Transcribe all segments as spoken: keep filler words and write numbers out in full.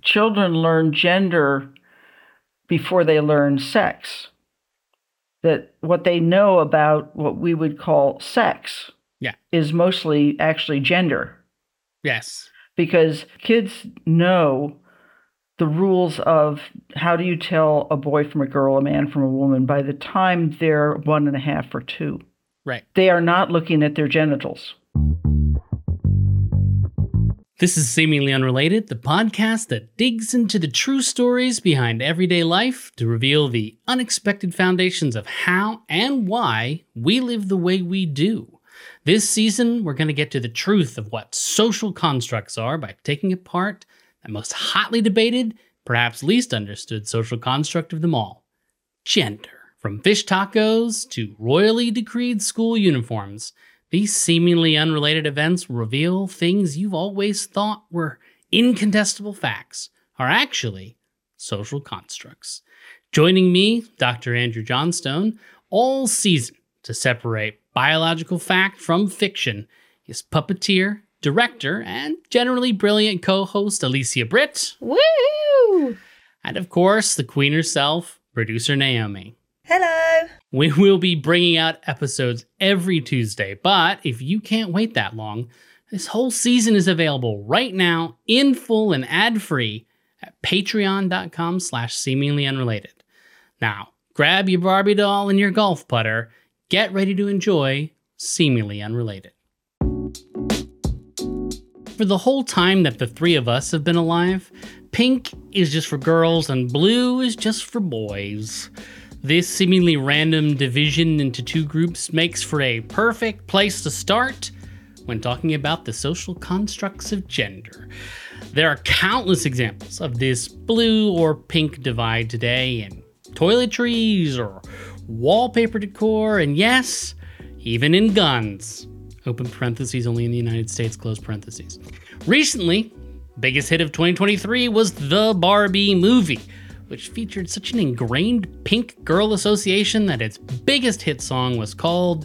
children learn gender before they learn sex. That what they know about what we would call sex yeah. is mostly actually gender. Yes. Because kids know the rules of how do you tell a boy from a girl, a man from a woman, by the time they're one and a half or two. Right. They are not looking at their genitals. This is Seemingly Unrelated, the podcast that digs into the true stories behind everyday life to reveal the unexpected foundations of how and why we live the way we do. This season, we're going to get to the truth of what social constructs are by taking apart the most hotly debated, perhaps least understood social construct of them all, gender. From fish tacos to royally decreed school uniforms, these seemingly unrelated events reveal things you've always thought were incontestable facts are actually social constructs. Joining me, Doctor Andrew Johnstone, all season to separate biological fact from fiction is puppeteer, director, and generally brilliant co-host Alicia Britt. Woo! And of course, the queen herself, producer Naomi. Hello! We will be bringing out episodes every Tuesday, but if you can't wait that long, this whole season is available right now in full and ad-free at patreon.com slash seemingly unrelated. Now, grab your Barbie doll and your golf putter. Get ready to enjoy Seemingly Unrelated. For the whole time that the three of us have been alive, pink is just for girls and blue is just for boys. This seemingly random division into two groups makes for a perfect place to start when talking about the social constructs of gender. There are countless examples of this blue or pink divide today in toiletries or wallpaper decor, and yes, even in guns. Open parentheses, only in the United States, close parentheses. Recently, biggest hit of twenty twenty-three was the Barbie movie, which featured such an ingrained pink girl association that its biggest hit song was called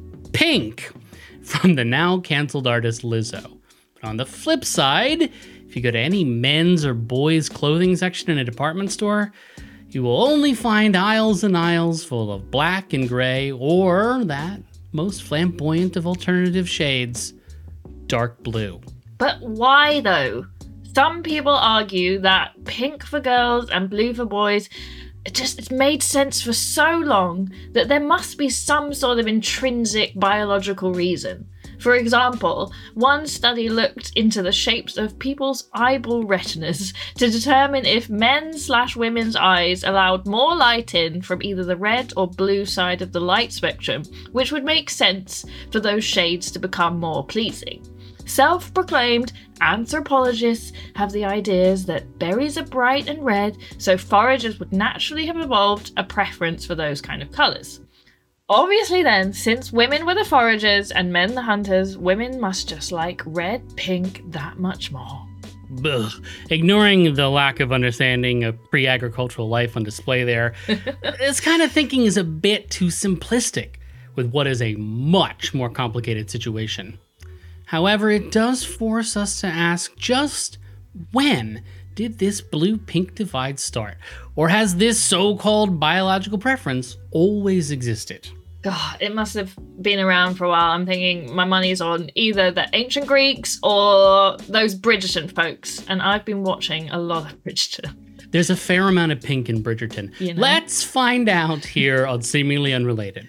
Pink from the now canceled artist Lizzo. But on the flip side, if you go to any men's or boys' clothing section in a department store, you will only find aisles and aisles full of black and gray, or that most flamboyant of alternative shades, dark blue. But why though? Some people argue that pink for girls and blue for boys, it just it's made sense for so long that there must be some sort of intrinsic biological reason. For example, one study looked into the shapes of people's eyeball retinas to determine if men slash women's eyes allowed more light in from either the red or blue side of the light spectrum, which would make sense for those shades to become more pleasing. Self-proclaimed anthropologists have the ideas that berries are bright and red, so foragers would naturally have evolved a preference for those kind of colours. Obviously then, since women were the foragers and men the hunters, women must just like red, pink that much more. Ugh. Ignoring the lack of understanding of pre-agricultural life on display there, this kind of thinking is a bit too simplistic with what is a much more complicated situation. However, it does force us to ask just when did this blue-pink divide start? Or has this so-called biological preference always existed? God, it must have been around for a while. I'm thinking my money's on either the ancient Greeks or those Bridgerton folks. And I've been watching a lot of Bridgerton. There's a fair amount of pink in Bridgerton. You know? Let's find out here on Seemingly Unrelated.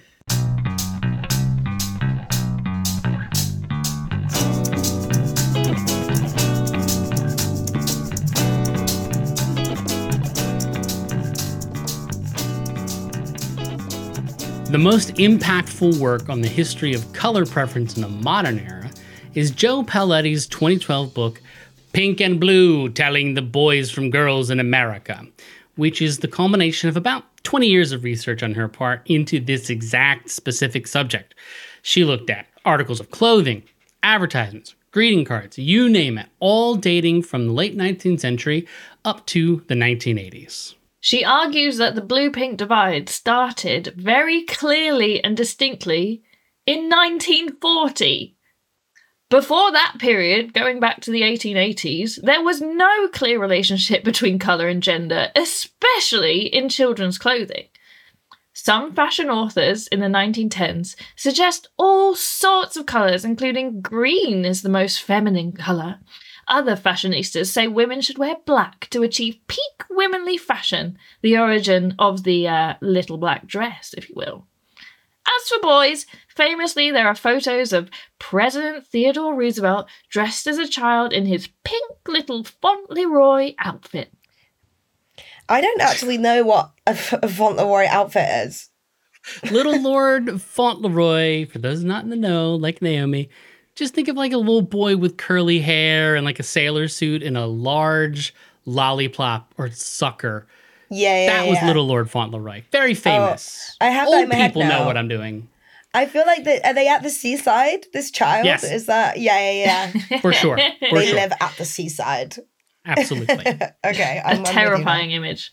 The most impactful work on the history of color preference in the modern era is Joe Paoletti's twenty twelve book, Pink and Blue, Telling the Boys from Girls in America, which is the culmination of about twenty years of research on her part into this exact specific subject. She looked at articles of clothing, advertisements, greeting cards, you name it, all dating from the late nineteenth century up to the nineteen eighties. She argues that the blue-pink divide started very clearly and distinctly in nineteen forty. Before that period, going back to the eighteen eighties, there was no clear relationship between colour and gender, especially in children's clothing. Some fashion authors in the nineteen tens suggest all sorts of colours, including green is the most feminine colour. Other fashionistas say women should wear black to achieve peak womanly fashion, the origin of the uh, little black dress, if you will. As for boys, famously there are photos of President Theodore Roosevelt dressed as a child in his pink little Fauntleroy outfit. I don't actually know what a, a Fauntleroy outfit is. Little Lord Fauntleroy, for those not in the know, like Naomi, just think of like a little boy with curly hair and like a sailor suit and a large lollipop or sucker. Yeah, yeah, That was yeah. Little Lord Fauntleroy. Very famous. I have Old that in my head people now. know what I'm doing. I feel like that. Are they at the seaside? This child Yes. is that? Yeah, yeah, yeah. For sure. For they sure. live at the seaside. Absolutely. Okay, A I'm, I'm with you terrifying now. image.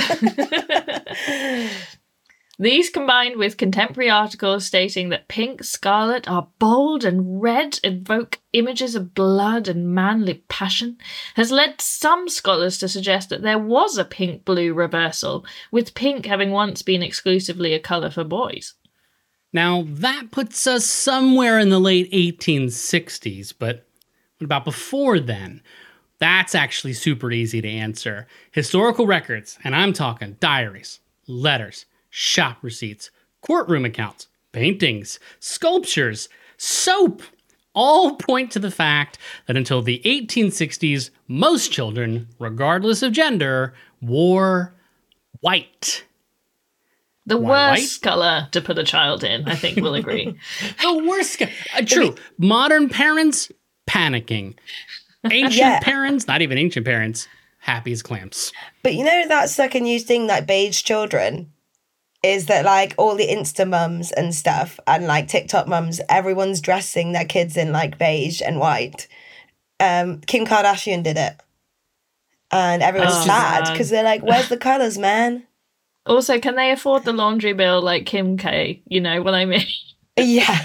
These combined with contemporary articles stating that pink, scarlet are bold and red evoke images of blood and manly passion has led some scholars to suggest that there was a pink-blue reversal, with pink having once been exclusively a colour for boys. Now, that puts us somewhere in the late eighteen sixties, but what about before then? That's actually super easy to answer. Historical records, and I'm talking diaries, letters, shop receipts, courtroom accounts, paintings, sculptures, soap, all point to the fact that until the eighteen sixties, most children, regardless of gender, wore white. The Why worst colour to put a child in, I think we'll agree. The worst. Ca- uh, true. Modern parents panicking. Ancient Yeah. parents, not even ancient parents, happy as clams. But you know that second new thing, like beige children, is that like all the Insta mums and stuff and like TikTok mums, everyone's dressing their kids in like beige and white. Um, Kim Kardashian did it. And everyone's Oh, sad God. because they're like, where's the colours, man? Also, can they afford the laundry bill like Kim K? You know what I mean? Yeah.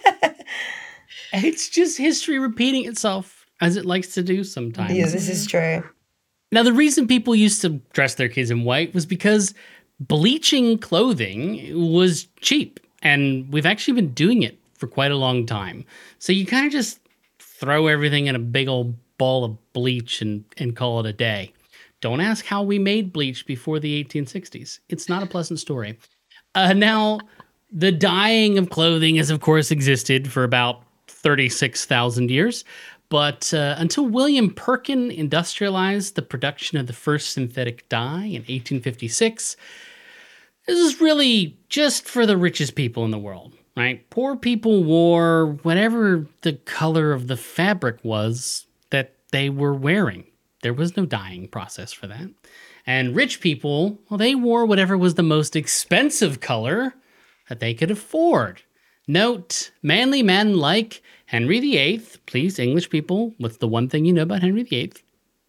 It's just history repeating itself, as it likes to do sometimes. Yeah, this is true. Now, the reason people used to dress their kids in white was because bleaching clothing was cheap. And we've actually been doing it for quite a long time. So you kind of just throw everything in a big old ball of bleach and, and call it a day. Don't ask how we made bleach before the eighteen sixties. It's not a pleasant story. Uh, now, the dyeing of clothing has, of course, existed for about thirty-six thousand years. But uh, until William Perkin industrialized the production of the first synthetic dye in eighteen fifty-six, this is really just for the richest people in the world, right? Poor people wore whatever the color of the fabric was that they were wearing. There was no dyeing process for that. And rich people, well, they wore whatever was the most expensive color that they could afford. Note, manly men like Henry the Eighth, please, English people, what's the one thing you know about Henry the Eighth?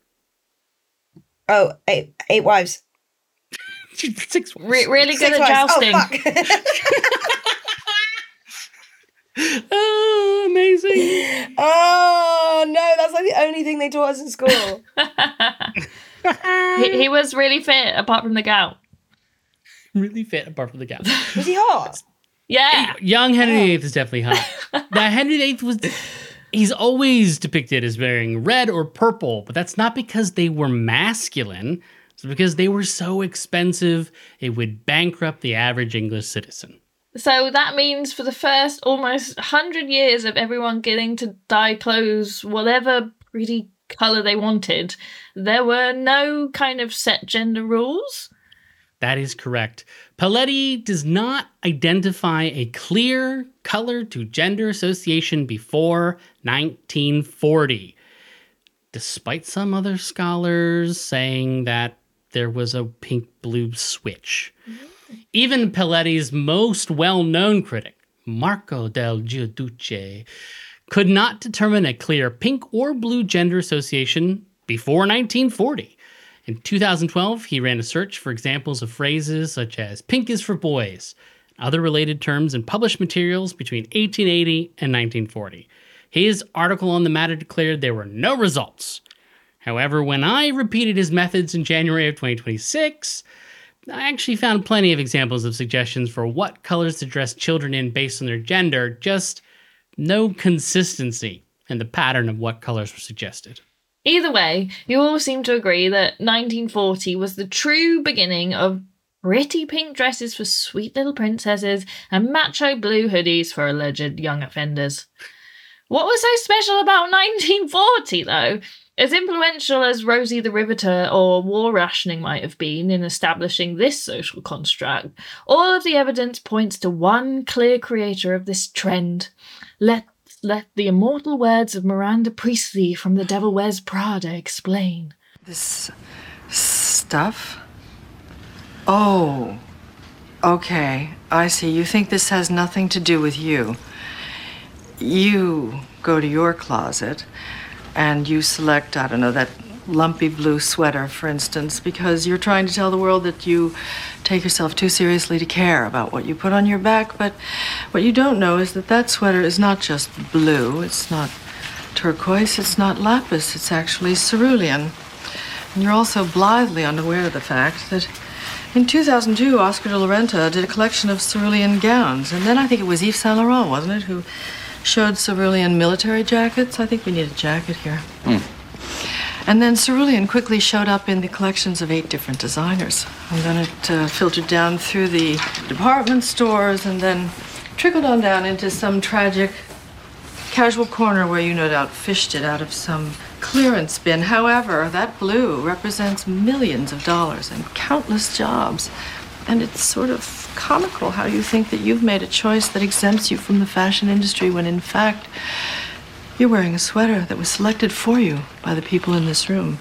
Oh, eight, eight wives. Six wives. Re- really good Six at wives. jousting. Oh, fuck. Oh, amazing. Oh, no, that's like the only thing they taught us in school. he, he was really fit, apart from the gout. Really fit apart from the gout. Was he hot? Yeah. Young Henry the Eighth is definitely hot. Now, Henry the Eighth was, he's always depicted as wearing red or purple, but that's not because they were masculine. It's because they were so expensive, it would bankrupt the average English citizen. So that means for the first almost one hundred years of everyone getting to dye clothes whatever pretty colour they wanted, there were no kind of set gender rules. That is correct. Paletti does not identify a clear color to gender association before nineteen forty, despite some other scholars saying that there was a pink-blue switch. Mm-hmm. Even Paletti's most well-known critic, Marco del Giudice, could not determine a clear pink or blue gender association before nineteen forty. In two thousand twelve, he ran a search for examples of phrases such as pink is for boys, and other related terms in published materials between eighteen eighty and nineteen forty. His article on the matter declared there were no results. However, when I repeated his methods in January of twenty twenty-six, I actually found plenty of examples of suggestions for what colors to dress children in based on their gender, just no consistency in the pattern of what colors were suggested. Either way, you all seem to agree that nineteen forty was the true beginning of pretty pink dresses for sweet little princesses and macho blue hoodies for alleged young offenders. What was so special about nineteen forty, though? As influential as Rosie the Riveter or war rationing might have been in establishing this social construct, all of the evidence points to one clear creator of this trend. Let let the immortal words of Miranda Priestley from The Devil Wears Prada explain. This stuff? Oh, okay, I see. You think this has nothing to do with you. You go to your closet and you select, I don't know, that lumpy blue sweater, for instance, because you're trying to tell the world that you take yourself too seriously to care about what you put on your back. But what you don't know is that that sweater is not just blue, it's not turquoise, it's not lapis, it's actually cerulean. And you're also blithely unaware of the fact that in two thousand two, Oscar de la Renta did a collection of cerulean gowns. And then I think it was Yves Saint Laurent, wasn't it, who showed cerulean military jackets. I think we need a jacket here. Mm. And then cerulean quickly showed up in the collections of eight different designers. And then it uh, filtered down through the department stores and then trickled on down into some tragic casual corner where you no doubt fished it out of some clearance bin. However, that blue represents millions of dollars and countless jobs. And it's sort of comical how you think that you've made a choice that exempts you from the fashion industry when in fact you're wearing a sweater that was selected for you by the people in this room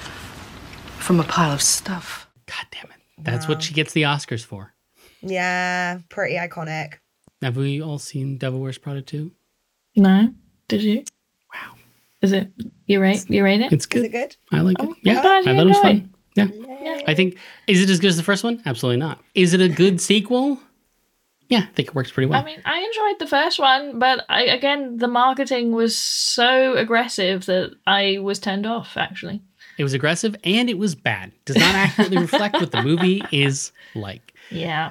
from a pile of stuff. God damn it. That's Wow. what she gets the Oscars for. Yeah, pretty iconic. Have we all seen Devil Wears Prada too? No? Did you? Wow. Is it? You rate, you rate it? It's Is good. it good? I like it. Oh, Yeah, I'm glad I you thought it was enjoyed fun. Yeah. Yeah. I think, is it as good as the first one? Absolutely not. Is it a good sequel? Yeah, I think it works pretty well. I mean, I enjoyed the first one, but I, again, the marketing was so aggressive that I was turned off, actually. It was aggressive and it was bad. Does not accurately reflect what the movie is like. Yeah.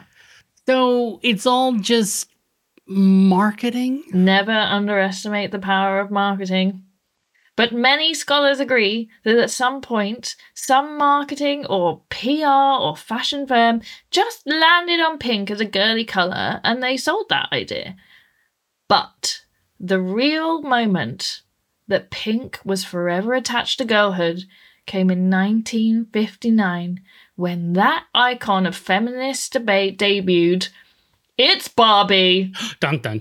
So it's all just marketing. Never underestimate the power of marketing. But many scholars agree that at some point, some marketing or P R or fashion firm just landed on pink as a girly colour and they sold that idea. But the real moment that pink was forever attached to girlhood came in nineteen fifty-nine when that icon of feminist debate debuted. It's Barbie! Dun dun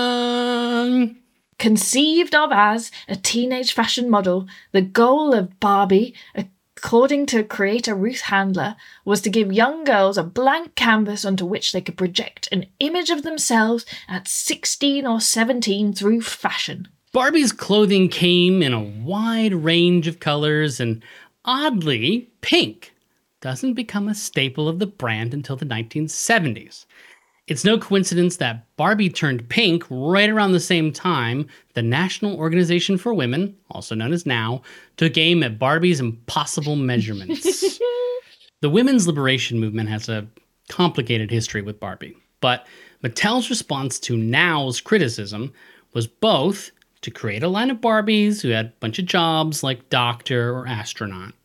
dun! Conceived of as a teenage fashion model, the goal of Barbie, according to creator Ruth Handler, was to give young girls a blank canvas onto which they could project an image of themselves at sixteen or seventeen through fashion. Barbie's clothing came in a wide range of colors, and oddly, pink doesn't become a staple of the brand until the nineteen seventies. It's no coincidence that Barbie turned pink right around the same time the National Organization for Women, also known as NOW, took aim at Barbie's impossible measurements. The women's liberation movement has a complicated history with Barbie, but Mattel's response to NOW's criticism was both to create a line of Barbies who had a bunch of jobs like doctor or astronaut,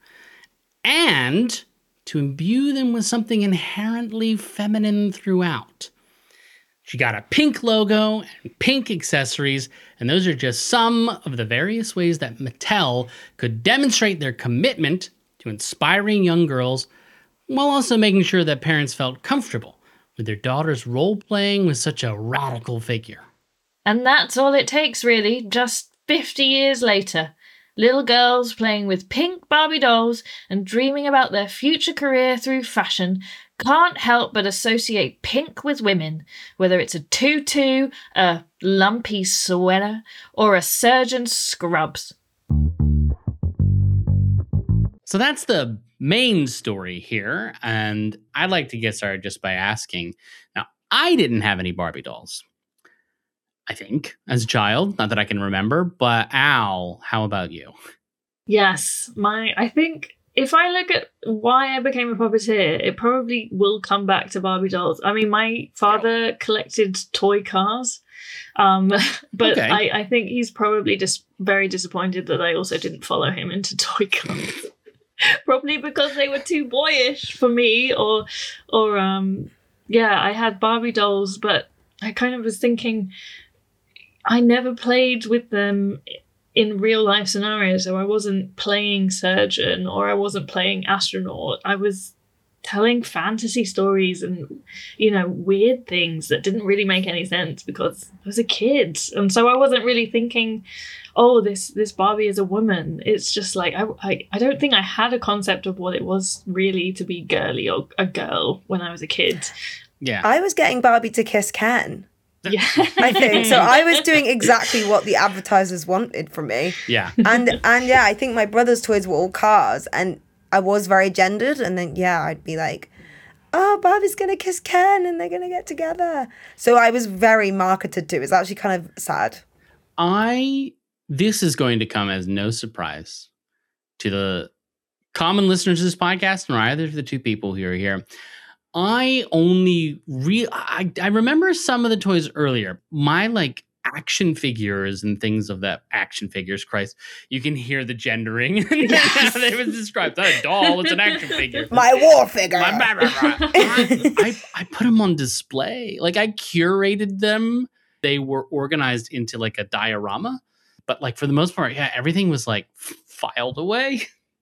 and to imbue them with something inherently feminine throughout. She got a pink logo and pink accessories, and those are just some of the various ways that Mattel could demonstrate their commitment to inspiring young girls, while also making sure that parents felt comfortable with their daughters role-playing with such a radical figure. And that's all it takes, really, just fifty years later. Little girls playing with pink Barbie dolls and dreaming about their future career through fashion can't help but associate pink with women, whether it's a tutu, a lumpy sweater, or a surgeon's scrubs. So that's the main story here, and I'd like to get started just by asking, now, I didn't have any Barbie dolls. I think, as a child. Not that I can remember, but Al, how about you? Yes, my I think if I look at why I became a puppeteer, it probably will come back to Barbie dolls. I mean, my father collected toy cars, um, but Okay. I, I think he's probably just very disappointed that I also didn't follow him into toy cars. Probably because they were too boyish for me, or, or um, yeah, I had Barbie dolls, but I kind of was thinking I never played with them in real life scenarios. So I wasn't playing surgeon or I wasn't playing astronaut. I was telling fantasy stories and, you know, weird things that didn't really make any sense because I was a kid. And so I wasn't really thinking, oh, this this Barbie is a woman. It's just like, I, I, I don't think I had a concept of what it was really to be girly or a girl when I was a kid. Yeah. I was getting Barbie to kiss Ken. Yeah. I think so. I was doing exactly what the advertisers wanted from me, yeah. and and yeah, I think my brother's toys were all cars, and I was very gendered. And then yeah, I'd be like, "Oh, Barbie's gonna kiss Ken, and they're gonna get together." So I was very marketed to. It was actually kind of sad. I this is going to come as no surprise to the common listeners of this podcast, nor either of the two people who are here. I only re I, I remember some of the toys earlier. My like action figures and things of that action figures. Christ, you can hear the gendering. Yes. They was described. Not a doll, it's an action figure. My war figure. My, blah, blah, blah. I, I I put them on display. Like I curated them. They were organized into like a diorama, but like for the most part, yeah, everything was like f- filed away.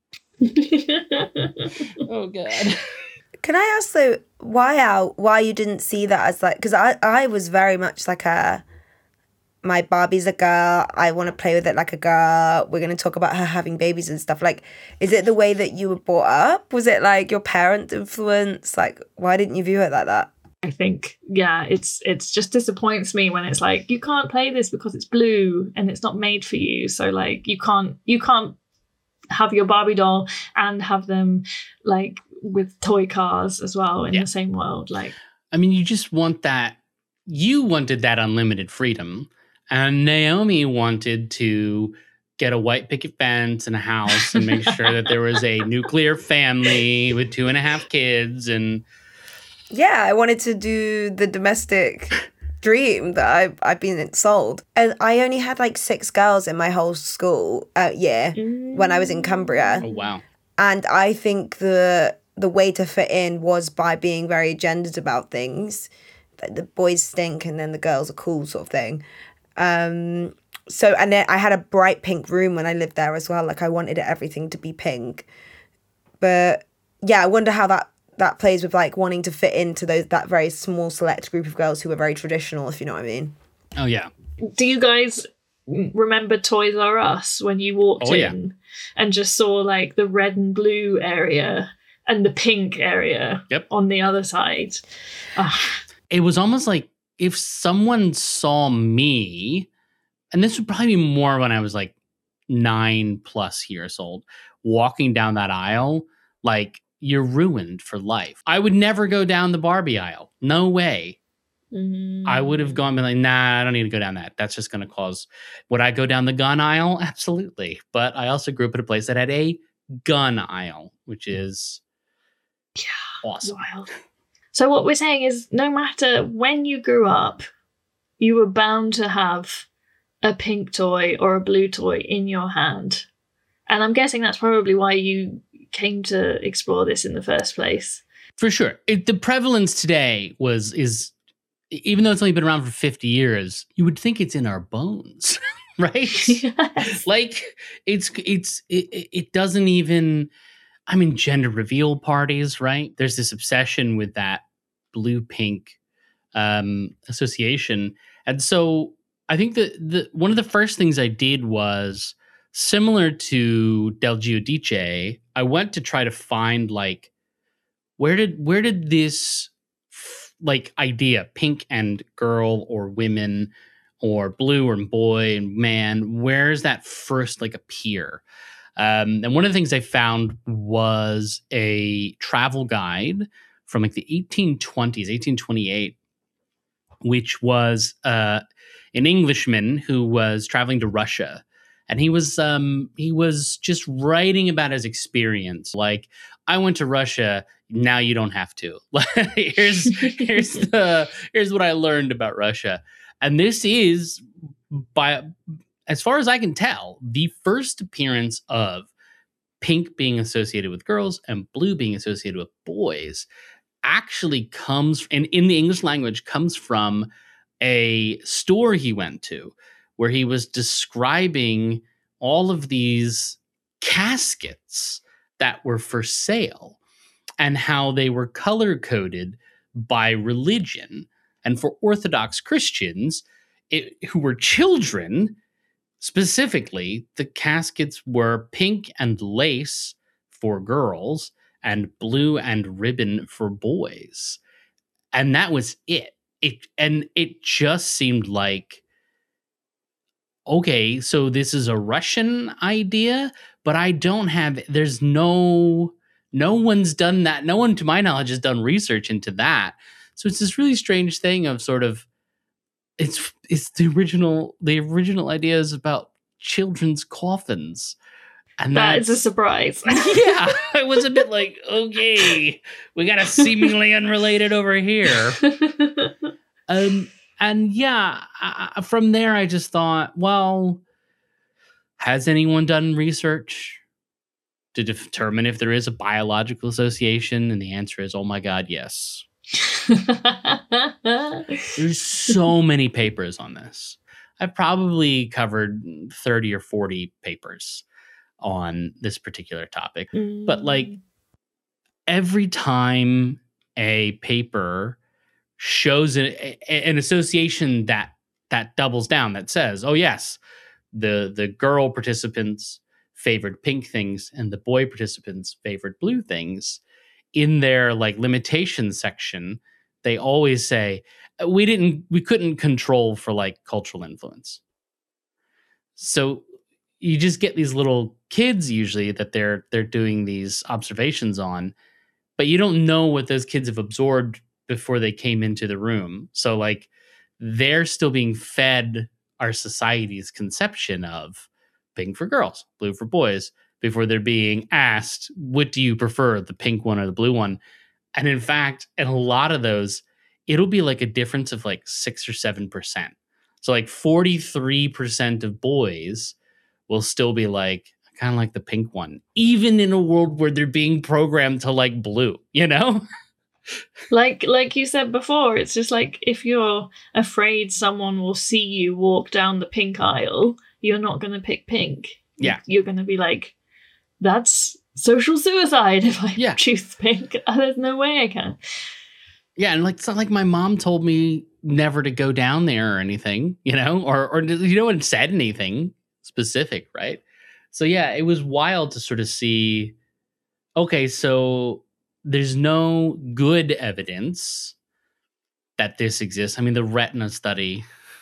Oh god. Can I ask though, why Al, why you didn't see that as like, because I, I was very much like a, my Barbie's a girl, I want to play with it like a girl, we're going to talk about her having babies and stuff. Like, is it the way that you were brought up? Was it like your parent influence? Like, why didn't you view it like that? I think, yeah, it's it's just disappoints me when it's like, you can't play this because it's blue and it's not made for you. So like, you can't, you can't have your Barbie doll and have them like with toy cars as well in Yeah. the same world. Like, I mean, you just want that. You wanted that unlimited freedom, and Naomi wanted to get a white picket fence and a house and make sure that there was a nuclear family with two and a half kids. And Yeah, I wanted to do the domestic dream that I've, I've been sold. And I only had like six girls in my whole school uh, year when I was in Cumbria. oh wow, And I think the the way to fit in was by being very gendered about things. Like the boys stink and then the girls are cool sort of thing. Um, so, and then I had a bright pink room when I lived there as well. Like I wanted everything to be pink. But yeah, I wonder how that, that plays with like wanting to fit into those that very small select group of girls who were very traditional, if you know what I mean. oh yeah, do you guys remember Toys R Us when you walked Oh, yeah. in and just saw like the red and blue area and the pink area Yep. on the other side? Ah, it was almost like if someone saw me, and this would probably be more when I was like nine plus years old, walking down that aisle, like you're ruined for life. I would never go down the Barbie aisle. No way. mm. I would have gone and been like, nah, I don't need to go down that. That's just going to cause. Would I go down the gun aisle? Absolutely. But I also grew up at a place that had a gun aisle, which is awesome. Wild. So what we're saying is no matter when you grew up, you were bound to have a pink toy or a blue toy in your hand. And I'm guessing that's probably why you came to explore this in the first place. For sure. It, the prevalence today was is even though it's only been around for fifty years, you would think it's in our bones, right? Yes. Like it's it's it, it doesn't even. I mean, gender reveal parties, right? There's this obsession with that blue pink um, association, and so I think that the one of the first things I did was similar to Del Giudice. I went to try to find like where did where did this like idea, pink and girl or women or blue or boy and man, where's that first like appear? Um, and one of the things I found was a travel guide from like the eighteen twenties, eighteen twenty-eight, which was uh, an Englishman who was traveling to Russia. And he was um, he was just writing about his experience. Like, I went to Russia. Now you don't have to. here's here's the here's what I learned about Russia. And this is, by as far as I can tell, the first appearance of pink being associated with girls and blue being associated with boys. Actually comes in in the English language comes from a store he went to, where he was describing all of these caskets that were for sale and how they were color coded by religion. And for Orthodox Christians it, who were children, specifically, the caskets were pink and lace for girls and blue and ribbon for boys. And that was it. It and it just seemed like, okay, so this is a Russian idea, but I don't have, there's no, no one's done that. No one, to my knowledge, has done research into that. So it's this really strange thing of sort of, it's, it's the original, the original idea is about children's coffins. And that is a surprise. Yeah, I was a bit like, okay, we got a seemingly unrelated over here. Um, and yeah, I, from there, I just thought, well, has anyone done research to determine if there is a biological association? And the answer is, oh my God, yes. There's so many papers on this. I've probably covered thirty or forty papers on this particular topic. Mm. But like every time a paper shows an, an association that that doubles down, that says, oh yes, the the girl participants favored pink things and the boy participants favored blue things, in their like limitations section, they always say, we didn't we couldn't control for like cultural influence. So you just get these little kids usually that they're they're doing these observations on, but you don't know what those kids have absorbed before they came into the room. So like they're still being fed our society's conception of pink for girls, blue for boys, before they're being asked, what do you prefer, the pink one or the blue one? And in fact, in a lot of those, it'll be like a difference of like six or seven percent. So like forty-three percent of boys will still be like, I kind of like the pink one, even in a world where they're being programmed to like blue, you know? Like like you said before, it's just like if you're afraid someone will see you walk down the pink aisle, you're not going to pick pink. Yeah. You're going to be like, that's social suicide if I yeah. choose pink. There's no way I can. Yeah, and like it's not like my mom told me never to go down there or anything, you know, or or you know, and said anything specific, right? So yeah, it was wild to sort of see, okay, so there's no good evidence that this exists. I mean, the retina study.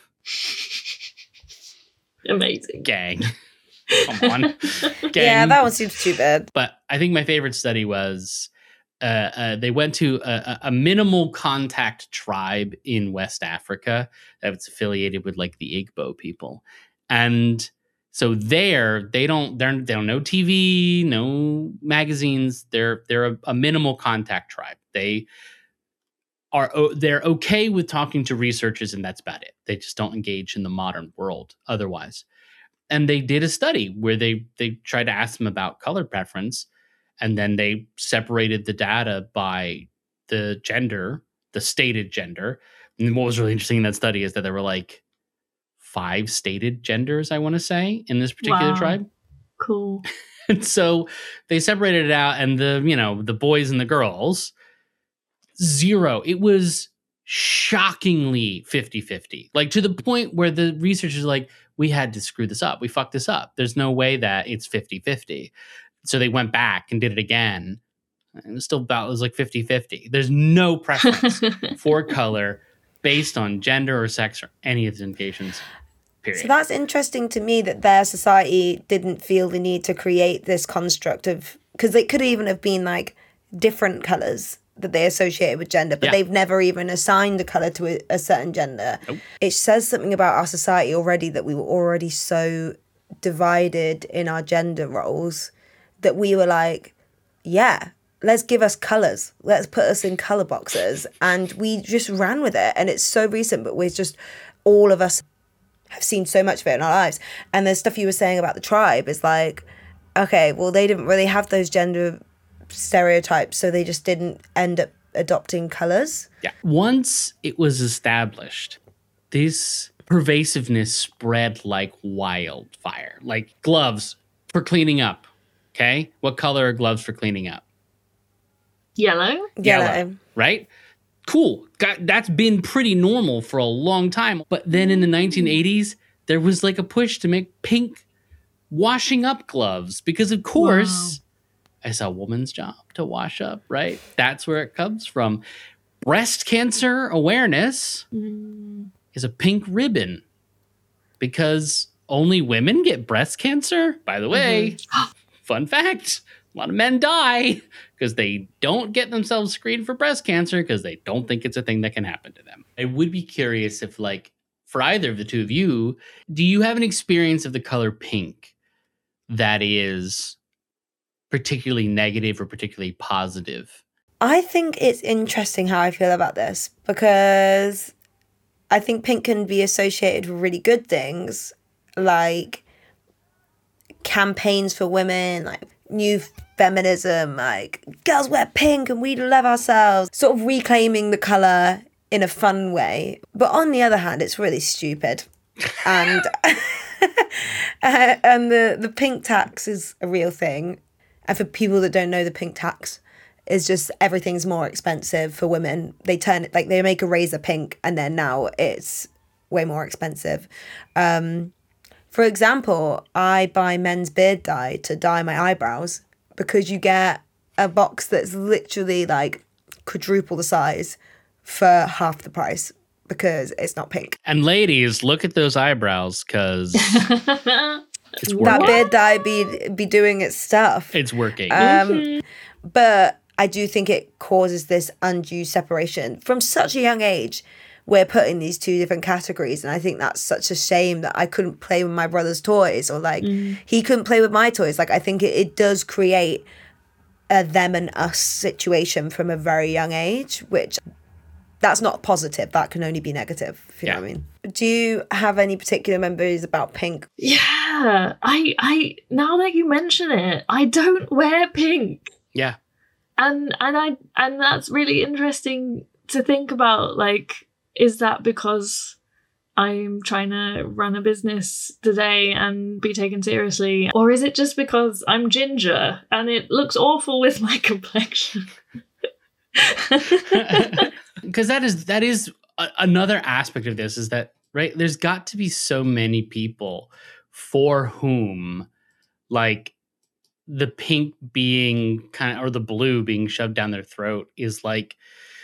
Amazing. Gang. Come on. Gang. Yeah, that one seems too bad. But I think my favorite study was uh, uh, they went to a, a minimal contact tribe in West Africa that's affiliated with like the Igbo people. And so there, they don't, they're, they don't know T V, no magazines. They're, they're a, a minimal contact tribe. They are, they're okay with talking to researchers, and that's about it. They just don't engage in the modern world otherwise. And they did a study where they, they tried to ask them about color preference, and then they separated the data by the gender, the stated gender. And what was really interesting in that study is that there were like five stated genders, I want to say, in this particular wow. tribe. Cool. And so they separated it out, and the, you know, the boys and the girls, zero. It was shockingly fifty-fifty, like to the point where the researchers are like, we had to screw this up. We fucked this up. There's no way that it's fifty-fifty. So they went back and did it again. And it was still about, it was like fifty-fifty. There's no preference for color based on gender or sex or any of the indications. Period. So that's interesting to me that their society didn't feel the need to create this construct of, because it could even have been like different colors that they associated with gender, but Yeah. they've never even assigned a color to a, a certain gender. Nope. It says something about our society already, that we were already so divided in our gender roles that we were like, yeah, let's give us colors. Let's put us in color boxes. And we just ran with it. And it's so recent, but we're just, all of us have seen so much of it in our lives. And the stuff you were saying about the tribe is like, okay, well, they didn't really have those gender stereotypes, so they just didn't end up adopting colors. Yeah. Once it was established, this pervasiveness spread like wildfire. Like gloves for cleaning up. Okay? What color are gloves for cleaning up? Yellow. Yellow. Right? Cool. Got, that's been pretty normal for a long time. But then in the nineteen eighties, there was like a push to make pink washing up gloves because, of course, wow. it's a woman's job to wash up, right? That's where it comes from. Breast cancer awareness mm. is a pink ribbon because only women get breast cancer. By the way, mm-hmm. fun fact, a lot of men die because they don't get themselves screened for breast cancer because they don't think it's a thing that can happen to them. I would be curious if, like, for either of the two of you, do you have an experience of the color pink that is particularly negative or particularly positive? I think it's interesting how I feel about this because I think pink can be associated with really good things, like campaigns for women, like new feminism, like girls wear pink and we love ourselves, sort of reclaiming the colour in a fun way. But on the other hand, it's really stupid. And uh, and the, the pink tax is a real thing. And for people that don't know, the pink tax is just everything's more expensive for women. They turn it, like they make a razor pink and then now it's way more expensive. Um, for example, I buy men's beard dye to dye my eyebrows because you get a box that's literally like quadruple the size for half the price because it's not pink. And ladies, look at those eyebrows because it's working. That beard dye be be doing its stuff. It's working. Um, mm-hmm. But I do think it causes this undue separation. From such a young age, we're put in these two different categories. And I think that's such a shame that I couldn't play with my brother's toys or like mm. he couldn't play with my toys. Like I think it, it does create a them and us situation from a very young age, which that's not positive. That can only be negative, if you yeah. know what I mean. Do you have any particular memories about pink? Yeah, I, I, now that you mention it, I don't wear pink. Yeah. And, and I, and that's really interesting to think about. Like, is that because I'm trying to run a business today and be taken seriously? Or is it just because I'm ginger and it looks awful with my complexion? Because that is that is a, another aspect of this is that, right, there's got to be so many people for whom, like, the pink being kind of, or the blue being shoved down their throat is like,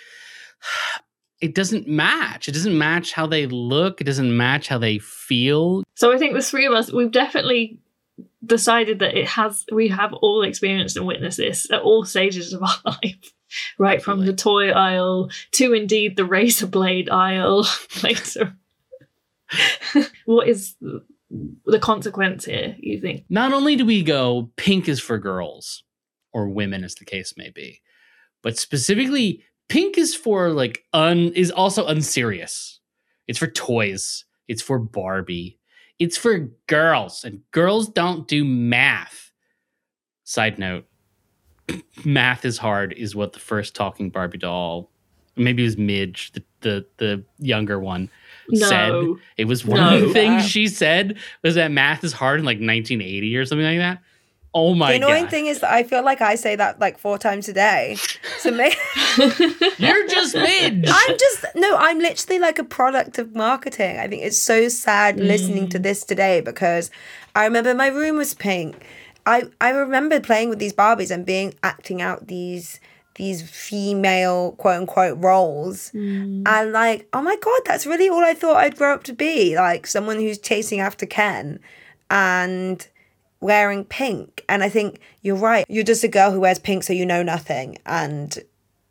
it doesn't match. It doesn't match how they look. It doesn't match how they feel. So I think the three of us, we've definitely decided that it has, we have all experienced and witnessed this at all stages of our life. Right, Absolutely. From the toy aisle to indeed the razor blade aisle later. What is the consequence here, you think? Not only do we go pink is for girls, or women as the case may be, but specifically pink is for like un is also unserious. It's for toys. It's for Barbie. It's for girls, and girls don't do math. Side note. Math is hard is what the first talking Barbie doll, maybe it was Midge, the the, the younger one, no. said. It was one no. of the things she said was that math is hard in like nineteen eighty or something like that. Oh my god. The annoying God. thing is that I feel like I say that like four times a day. So maybe you're just Midge. I'm just no, I'm literally like a product of marketing. I think it's so sad mm. listening to this today because I remember my room was pink. I, I remember playing with these Barbies and being acting out these these female quote unquote roles mm. and like, oh my god, that's really all I thought I'd grow up to be, like someone who's chasing after Ken and wearing pink. And I think you're right, you're just a girl who wears pink, so you know nothing, and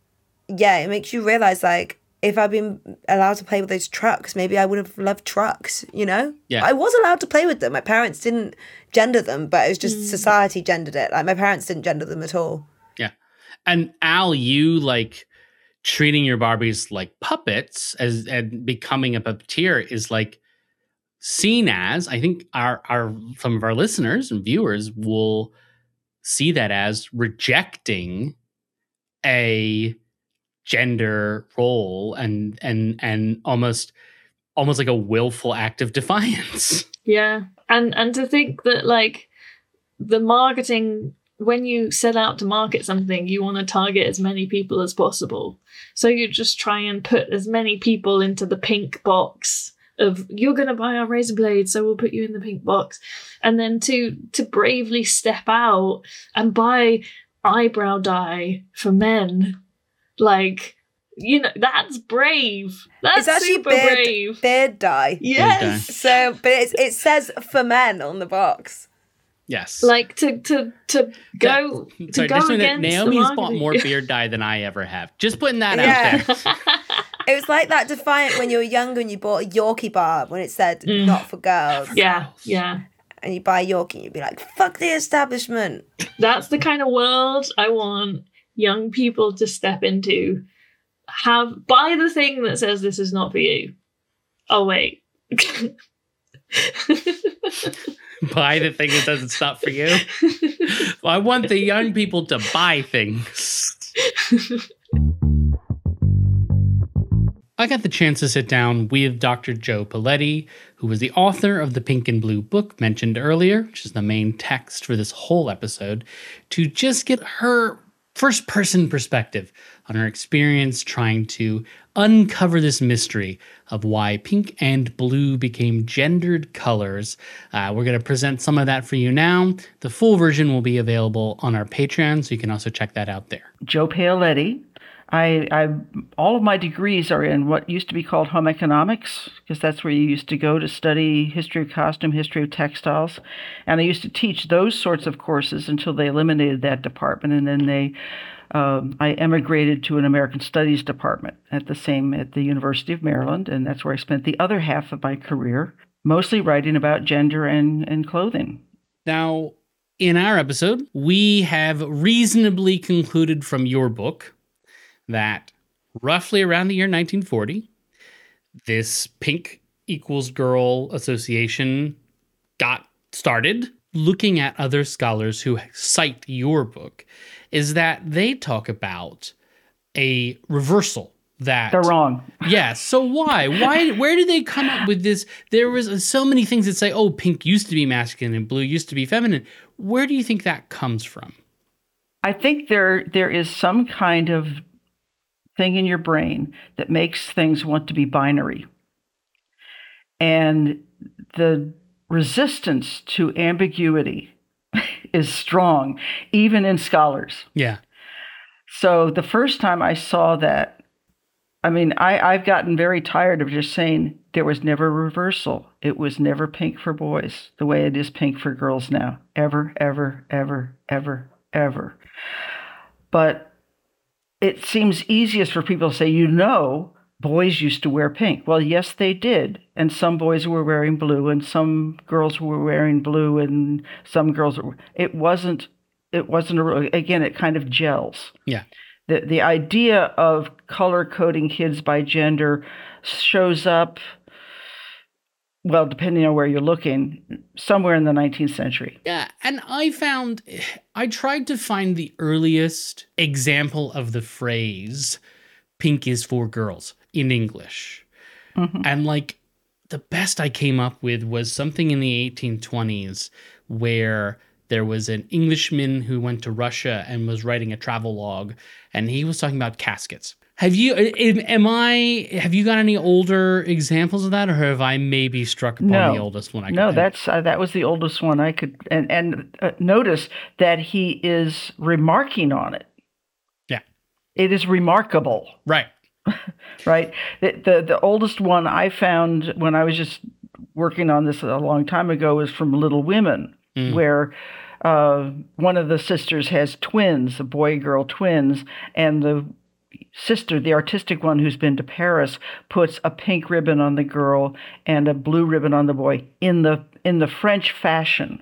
yeah, it makes you realize, like, if I'd been allowed to play with those trucks, maybe I would have loved trucks, you know? Yeah. I was allowed to play with them. My parents didn't gender them, but it was just mm. society gendered it. Like, my parents didn't gender them at all. Yeah. And Al, you, like, treating your Barbies like puppets as and becoming a puppeteer is, like, seen as, I think our our some of our listeners and viewers will see that as rejecting a gender role and and and almost almost like a willful act of defiance. Yeah. And and to think that, like, the marketing, when you set out to market something, you want to target as many people as possible. So you just try and put as many people into the pink box of, you're going to buy our razor blades, so we'll put you in the pink box. And then to to bravely step out and buy eyebrow dye for men, like, you know, that's brave. That's it's actually super beard, brave. beard dye. Yes. So, but it's, it says for men on the box. Yes. Like to to to go yeah. to Sorry, go just against that Naomi's the bought more beard dye than I ever have. Just putting that yeah. out there. It was like that Defiant when you were younger and you bought a Yorkie bar when it said Mm. not for girls. Yeah, yeah. And you buy a Yorkie and you'd be like, fuck the establishment. That's the kind of world I want young people to step into. Have buy the thing that says this is not for you. Oh wait. Buy the thing that says it's not for you. I want the young people to buy things. I got the chance to sit down with Doctor Jo Paletti, who was the author of the Pink and Blue book mentioned earlier, which is the main text for this whole episode, to just get her first-person perspective on her experience trying to uncover this mystery of why pink and blue became gendered colors. Uh, we're going to present some of that for you now. The full version will be available on our Patreon, so you can also check that out there. Jo Paletti. I, I, all of my degrees are in what used to be called home economics, because that's where you used to go to study history of costume, history of textiles. And I used to teach those sorts of courses until they eliminated that department. And then they, um, I emigrated to an American Studies department at the same, at the University of Maryland. And that's where I spent the other half of my career, mostly writing about gender and, and clothing. Now, in our episode, we have reasonably concluded from your book that roughly around the year nineteen forty, this Pink Equals Girl Association got started. Looking at other scholars who cite your book, is that they talk about a reversal that... They're wrong. Yeah, so why? Why? Where did they come up with this? There was so many things that say, oh, pink used to be masculine and blue used to be feminine. Where do you think that comes from? I think there there is some kind of thing in your brain that makes things want to be binary. And the resistance to ambiguity is strong, even in scholars. Yeah. So the first time I saw that, I mean, I, I've gotten very tired of just saying there was never a reversal. It was never pink for boys the way it is pink for girls now. Ever, ever, ever, ever, ever. But it seems easiest for people to say, you know, boys used to wear pink. Well, yes, they did. And some boys were wearing blue and some girls were wearing blue and some girls were, it wasn't, it wasn't, a, again, it kind of gels. Yeah. The, the idea of color coding kids by gender shows up, well, depending on where you're looking, somewhere in the nineteenth century. Yeah, and I found, I tried to find the earliest example of the phrase, pink is for girls, in English. Mm-hmm. And like, the best I came up with was something in the eighteen twenties where there was an Englishman who went to Russia and was writing a travel log, and he was talking about caskets. Have you, am I, have you got any older examples of that, or have I maybe struck upon no, the oldest one I could No, think? that's, uh, that was the oldest one I could, and, and uh, notice that he is remarking on it. Yeah. It is remarkable. Right. Right. The, the, the oldest one I found when I was just working on this a long time ago is from Little Women, mm. where uh, one of the sisters has twins, a boy-girl twins, and the sister, the artistic one who's been to Paris, puts a pink ribbon on the girl and a blue ribbon on the boy in the in the French fashion.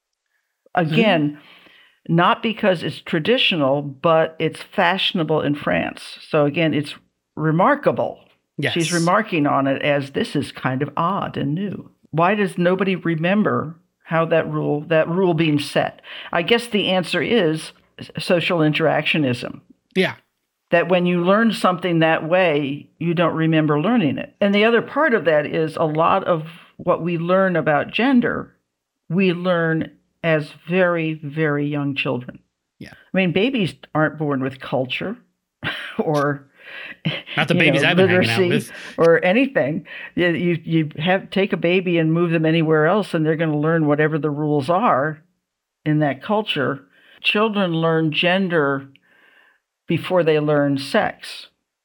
Again, mm-hmm. not because it's traditional, but it's fashionable in France. So again, it's remarkable. Yes. She's remarking on it as this is kind of odd and new. Why does nobody remember how that rule that rule being set? I guess the answer is social interactionism. Yeah. That when you learn something that way, you don't remember learning it. And the other part of that is a lot of what we learn about gender, we learn as very, very young children. Yeah. I mean, babies aren't born with culture or not the babies know, I've been hanging out with or anything. You, you you have take a baby and move them anywhere else, and they're going to learn whatever the rules are in that culture. Children learn gender before they learn sex.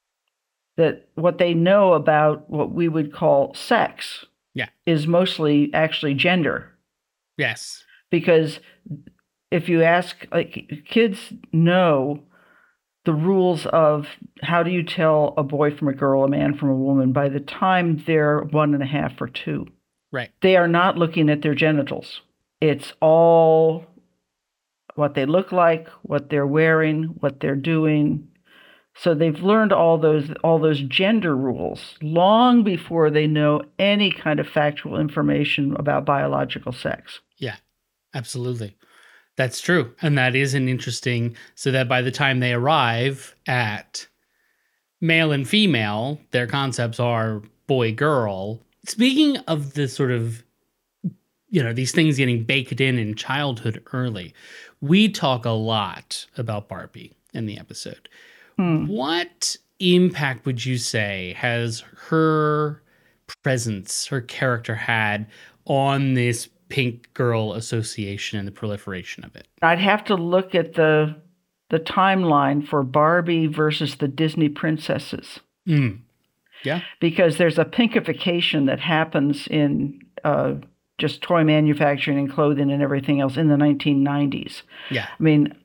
That what they know about what we would call sex yeah. is mostly actually gender. Yes. Because if you ask, like, kids know the rules of how do you tell a boy from a girl, a man from a woman, by the time they're one and a half or two. Right. They are not looking at their genitals. It's all what they look like, what they're wearing, what they're doing. So they've learned all those all those gender rules long before they know any kind of factual information about biological sex. Yeah, absolutely. That's true. And that is an interesting, so that by the time they arrive at male and female, their concepts are boy, girl. Speaking of the sort of, you know, these things getting baked in in childhood early, we talk a lot about Barbie in the episode. Hmm. What impact would you say has her presence, her character had on this pink girl association and the proliferation of it? I'd have to look at the the timeline for Barbie versus the Disney princesses. Mm. Yeah. Because there's a pinkification that happens in uh, just toy manufacturing and clothing and everything else in the nineteen nineties. Yeah. I mean,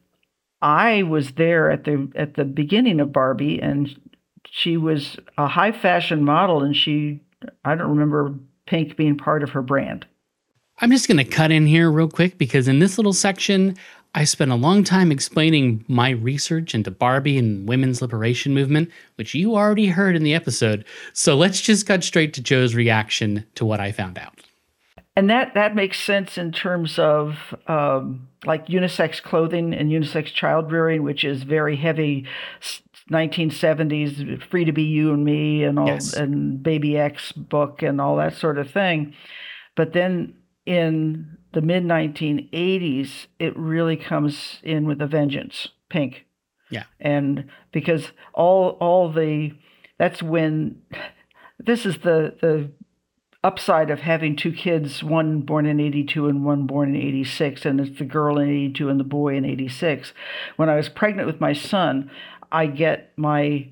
I was there at the at the beginning of Barbie, and she was a high fashion model, and she, I don't remember pink being part of her brand. I'm just going to cut in here real quick because in this little section, I spent a long time explaining my research into Barbie and women's liberation movement, which you already heard in the episode. So let's just cut straight to Joe's reaction to what I found out. And that, that makes sense in terms of um, like unisex clothing and unisex child rearing, which is very heavy nineteen seventies, Free to Be You and Me and all, yes. and Baby X book and all that sort of thing. But then in the mid nineteen eighties, it really comes in with a vengeance, pink. Yeah. And because all all the, that's when, this is the the upside of having two kids, one born in eighty-two and one born in eighty-six, and it's the girl in eighty-two and the boy in eighty-six. When I was pregnant with my son, I get my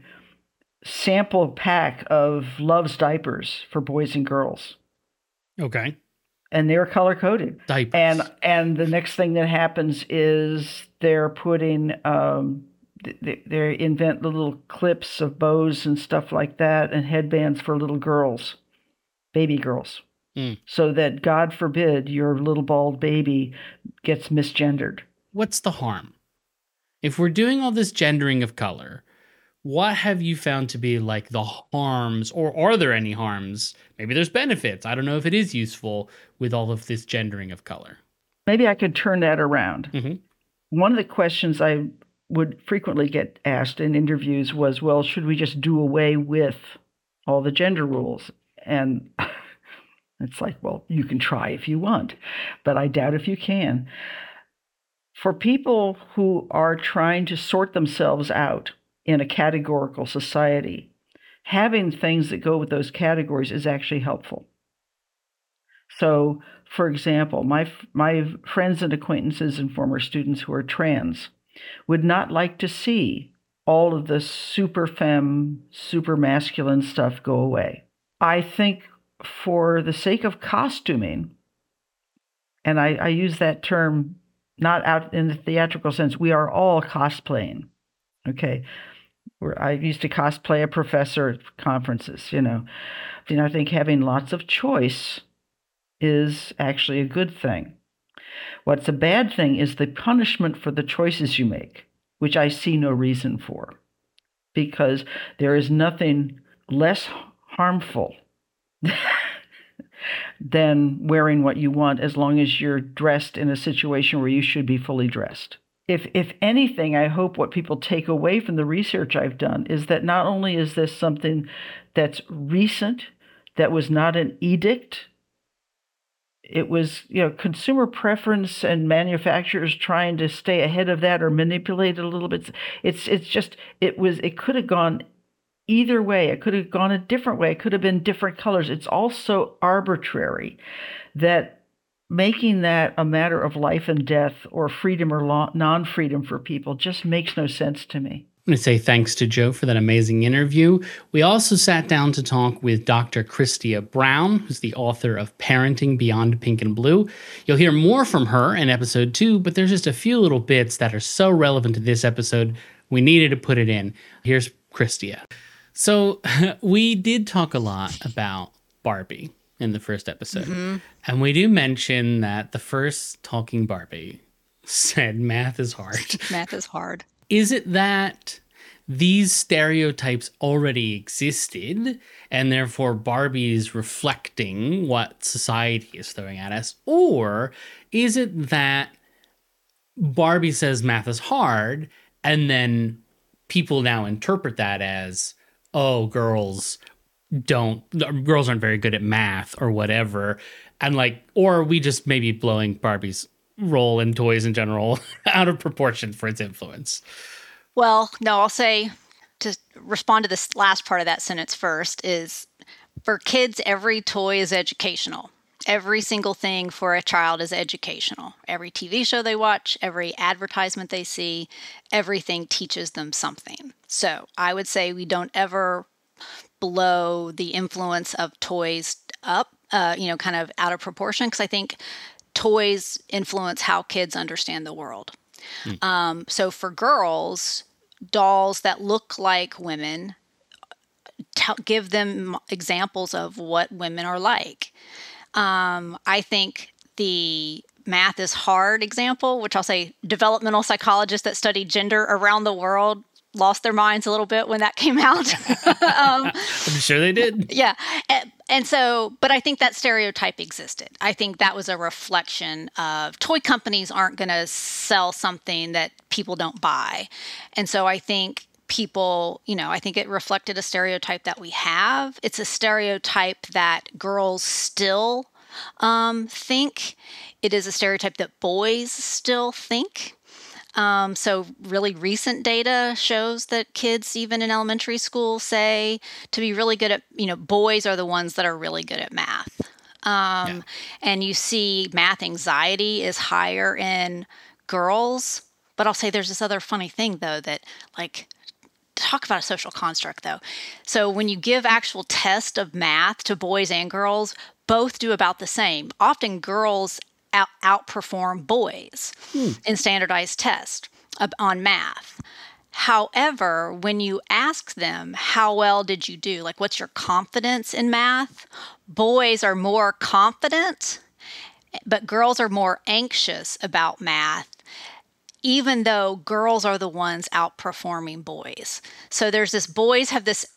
sample pack of Love's diapers for boys and girls. Okay. And they're color-coded. Diapers. And and the next thing that happens is they're putting, um, they, they invent the little clips of bows and stuff like that and headbands for little girls, baby girls. Mm. So that, God forbid, your little bald baby gets misgendered. What's the harm? If we're doing all this gendering of color, what have you found to be like the harms, or are there any harms? Maybe there's benefits. I don't know if it is useful with all of this gendering of color. Maybe I could turn that around. Mm-hmm. One of the questions I would frequently get asked in interviews was, well, should we just do away with all the gender rules? And it's like, well, you can try if you want, but I doubt if you can. For people who are trying to sort themselves out in a categorical society, having things that go with those categories is actually helpful. So, for example, my my friends and acquaintances and former students who are trans would not like to see all of the super femme, super masculine stuff go away. I think for the sake of costuming, and I, I use that term not out in the theatrical sense, we are all cosplaying, okay? Where I used to cosplay a professor at conferences, you know. And I think having lots of choice is actually a good thing. What's a bad thing is the punishment for the choices you make, which I see no reason for, because there is nothing less harmful than wearing what you want as long as you're dressed in a situation where you should be fully dressed. If if anything, I hope what people take away from the research I've done is that not only is this something that's recent, that was not an edict, it was, you know, consumer preference and manufacturers trying to stay ahead of that or manipulate it a little bit. It's it's just, it was, it could have gone either way. It could have gone a different way. It could have been different colors. It's all so arbitrary that making that a matter of life and death or freedom or law, non-freedom for people just makes no sense to me. I'm going to say thanks to Jo for that amazing interview. We also sat down to talk with Doctor Christia Brown, who's the author of Parenting Beyond Pink and Blue. You'll hear more from her in episode two, but there's just a few little bits that are so relevant to this episode, we needed to put it in. Here's Christia. So we did talk a lot about Barbie in the first episode. Mm-hmm. And we do mention that the first talking Barbie said math is hard. Math is hard. Is it that these stereotypes already existed and therefore Barbie is reflecting what society is throwing at us? Or is it that Barbie says math is hard and then people now interpret that as, oh, girls don't, girls aren't very good at math or whatever. And like, or are we just maybe blowing Barbie's role in toys in general out of proportion for its influence? Well, no, I'll say, to respond to this last part of that sentence first, is for kids, every toy is educational. Every single thing for a child is educational. Every T V show they watch, every advertisement they see, everything teaches them something. So I would say we don't ever blow the influence of toys up, uh, you know, kind of out of proportion, because I think toys influence how kids understand the world. Mm. Um, so for girls, dolls that look like women, t- give them examples of what women are like. Um, I think the math is hard example, which I'll say developmental psychologists that study gender around the world lost their minds a little bit when that came out. um, I'm sure they did. Yeah. And, and so, but I think that stereotype existed. I think that was a reflection of toy companies aren't going to sell something that people don't buy. And so I think people, you know, I think it reflected a stereotype that we have. It's a stereotype that girls still um, think. It is a stereotype that boys still think. Um, so really recent data shows that kids, even in elementary school, say to be really good at, you know, boys are the ones that are really good at math. Um, yeah. And you see math anxiety is higher in girls. But I'll say there's this other funny thing, though, that like, talk about a social construct, though. So when you give actual tests of math to boys and girls, both do about the same. Often girls out- outperform boys hmm. in standardized tests on math. However, when you ask them, how well did you do? Like, what's your confidence in math? Boys are more confident, but girls are more anxious about math, even though girls are the ones outperforming boys. So there's this, boys have this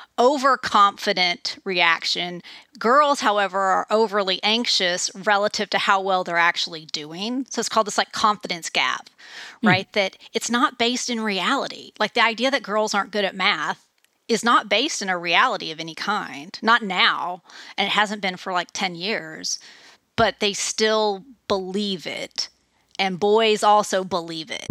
overconfident reaction. Girls, however, are overly anxious relative to how well they're actually doing. So it's called this like confidence gap, right? Mm. That it's not based in reality. Like the idea that girls aren't good at math is not based in a reality of any kind. Not now, and it hasn't been for like ten years, but they still believe it. And boys also believe it.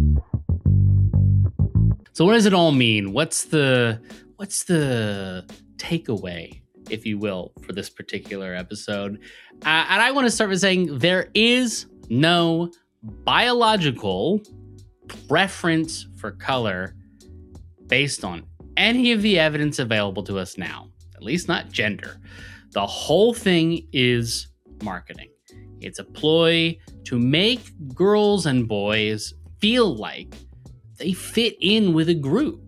So what does it all mean? What's the what's the takeaway, if you will, for this particular episode? Uh, and I want to start with saying there is no biological preference for color based on any of the evidence available to us now, at least not gender. The whole thing is marketing. It's a ploy to make girls and boys feel like they fit in with a group.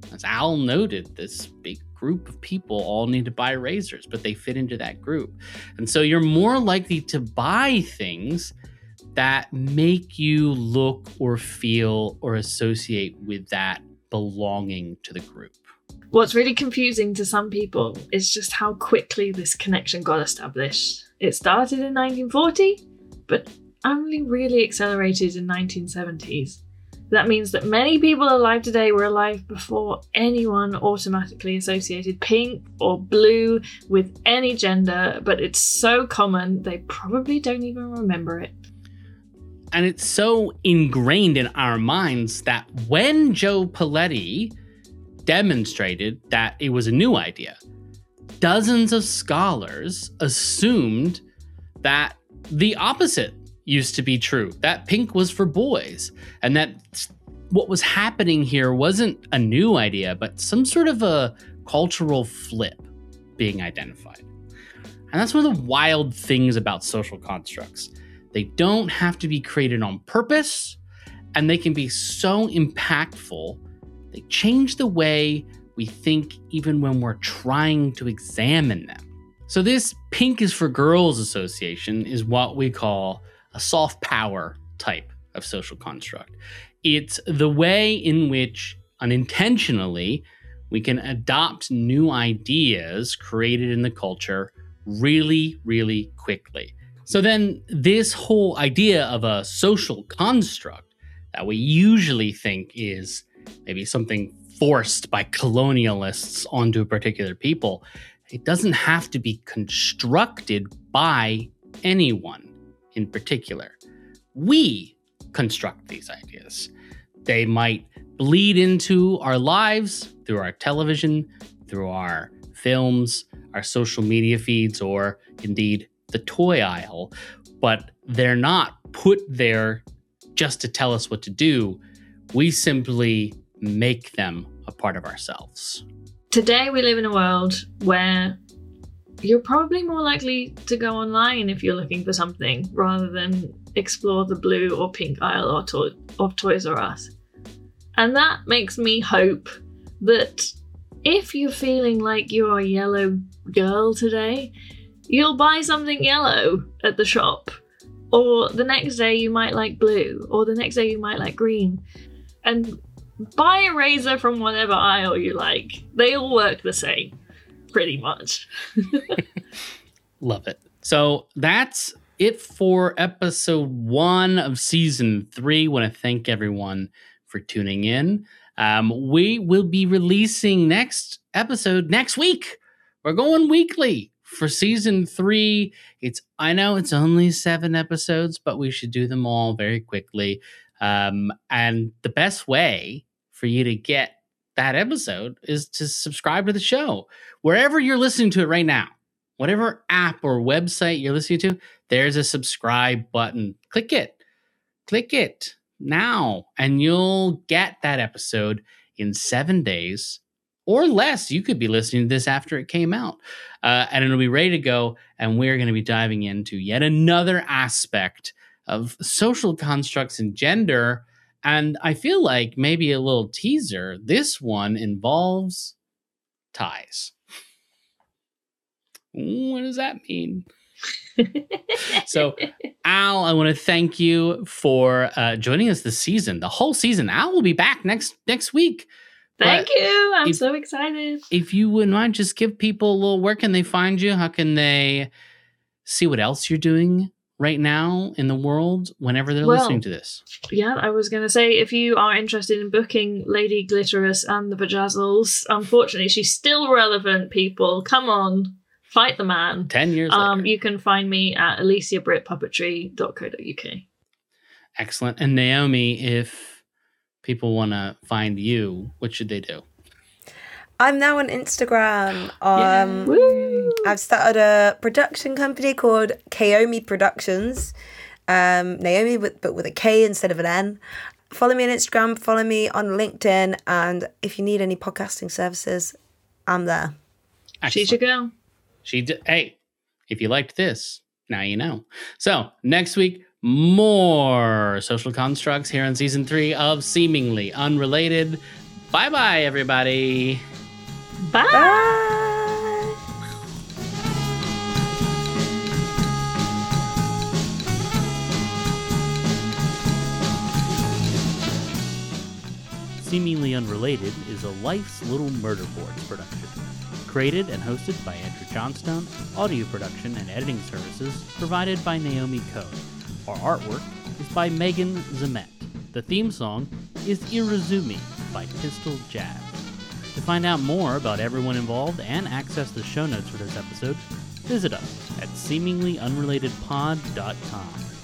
As Al noted, this big group of people all need to buy razors, but they fit into that group. And so you're more likely to buy things that make you look or feel or associate with that belonging to the group. What's really confusing to some people is just how quickly this connection got established. It started in nineteen forty, but only really accelerated in nineteen seventies. That means that many people alive today were alive before anyone automatically associated pink or blue with any gender, but it's so common they probably don't even remember it. And it's so ingrained in our minds that when Joe Paletti demonstrated that it was a new idea, dozens of scholars assumed that the opposite used to be true, that pink was for boys, and that what was happening here wasn't a new idea, but some sort of a cultural flip being identified. And that's one of the wild things about social constructs. They don't have to be created on purpose, and they can be so impactful. They change the way we think even when we're trying to examine them. So this Pink is for Girls association is what we call a soft power type of social construct. It's the way in which unintentionally we can adopt new ideas created in the culture really, really quickly. So then this whole idea of a social construct that we usually think is maybe something forced by colonialists onto a particular people, it doesn't have to be constructed by anyone in particular. We construct these ideas. They might bleed into our lives through our television, through our films, our social media feeds, or indeed the toy aisle, but they're not put there just to tell us what to do. We simply make them a part of ourselves. Today we live in a world where you're probably more likely to go online if you're looking for something rather than explore the blue or pink aisle or to- of Toys R Us. And that makes me hope that if you're feeling like you're a yellow girl today, you'll buy something yellow at the shop. Or the next day you might like blue, or the next day you might like green. And buy a razor from whatever aisle you like. They all work the same, pretty much. Love it. So that's it for episode one of season three. Want to thank everyone for tuning in. Um, we will be releasing next episode next week. We're going weekly for season three. It's I know it's only seven episodes, but we should do them all very quickly. Um, and the best way for you to get that episode is to subscribe to the show. Wherever you're listening to it right now, whatever app or website you're listening to, there's a subscribe button. Click it. Click it now, and you'll get that episode in seven days or less. You could be listening to this after it came out, uh, and it'll be ready to go, and we're going to be diving into yet another aspect of social constructs and gender. And I feel like maybe a little teaser, this one involves ties. What does that mean? So, Al, I want to thank you for uh, joining us this season, the whole season. Al will be back next next week. Thank But you. I'm if- so excited. If you wouldn't mind, just give people a little, where can they find you? How can they see what else you're doing right now in the world whenever they're Well, listening to this? Yeah, I was going to say, if you are interested in booking Lady Glitterous and the Bejazzles, unfortunately, she's still relevant, people. Come on, fight the man. Ten years Um, later. you can find me at alicia brit puppetry dot co dot uk. Excellent. And Naomi, if people want to find you, what should they do? I'm now on Instagram. Um, Woo! I've started a production company called Kaomi Productions. Um, Naomi, with, but with a K instead of an N. Follow me on Instagram. Follow me on LinkedIn. And if you need any podcasting services, I'm there. She's your girl. She did. Hey, if you liked this, now you know. So next week, more social constructs here on season three of Seemingly Unrelated. Bye-bye, everybody. Bye. Bye. Seemingly Unrelated is a Life's Little Murder Boards production. Created and hosted by Andrew Johnstone, audio production and editing services provided by Naomi Coe. Our artwork is by Megan Zemet. The theme song is Irizumi by Pistol Jazz. To find out more about everyone involved and access the show notes for this episode, visit us at seemingly unrelated pod dot com.